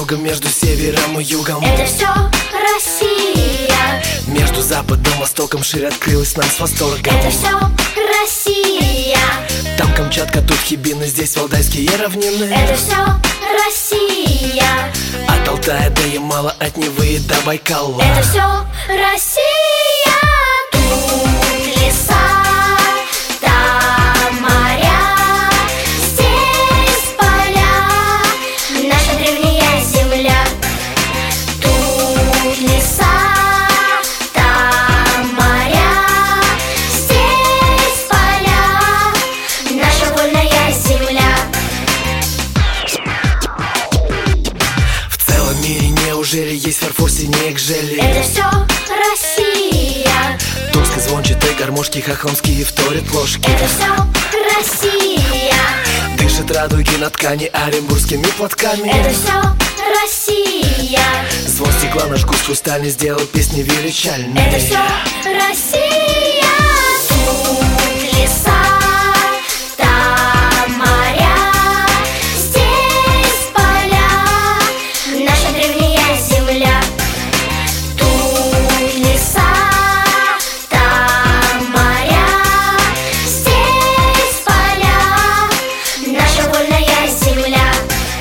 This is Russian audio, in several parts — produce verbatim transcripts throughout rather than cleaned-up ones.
востоком, между севером и югом. Это все Россия. Между западом и востоком шире открылась нам с восторгом. Это все Россия. Там Камчатка, тут Хибины, здесь Валдайские равнины. Это все Россия. От Алтая до Ямала, от Невы до Байкала. Это все Россия. Тут леса, там моря, здесь поля, наша древняя земля. Тут леса, там моря, здесь поля, наша вольная земля. В целом мире неужели есть фарфор синее гжели? Это все Россия. Тульской звончатые гармошки, хохломские вторят ложки. Это все Россия. Дышит радуги на ткани оренбургскими платками. Это все Россия. Звон стекла наш гусь хрустальный сделал песни величальные. Это все Россия. Тут леса, там моря, здесь поля, наша древняя земля. Тут леса, там моря, здесь поля, наша вольная земля.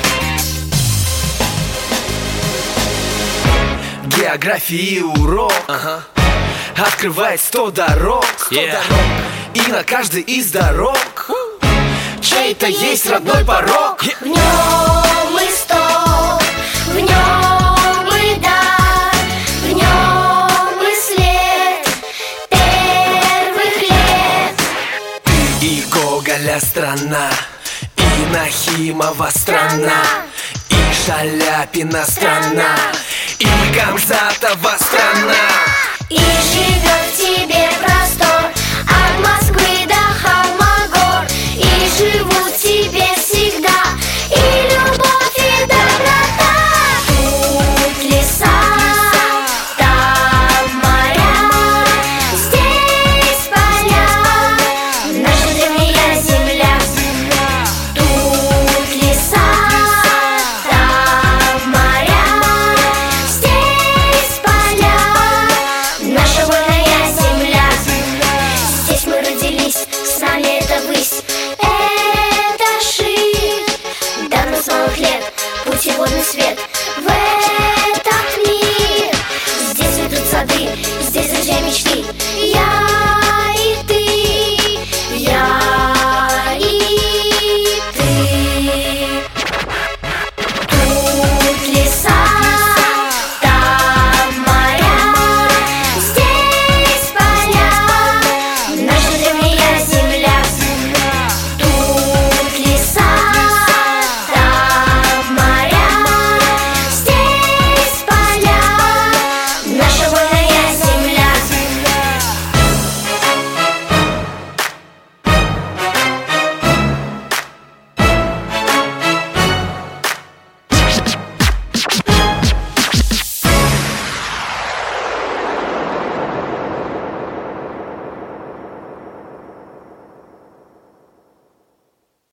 Географии урок, ага. Открывает сто дорог, yeah. И на каждой из дорог чей-то есть родной порог. В нем исток, в нем и дар, в нем и след первых лет. Ты и Гоголя страна, и Нахимова страна, и Шаляпина страна, и Гамзатова страна. И живет в тебе простор от Москвы до Холмогор. И живут в тебе всегда и любовь, и доброта. Тут леса, там моря, здесь поля, наша древняя земля. Тут леса, там моря, здесь поля, наша вольная земля. Здесь мы родились, с нами это высь, это ширь. Давно с малых лет путеводный свет в этот мир. Здесь цветут сады, здесь друзья мечты. Я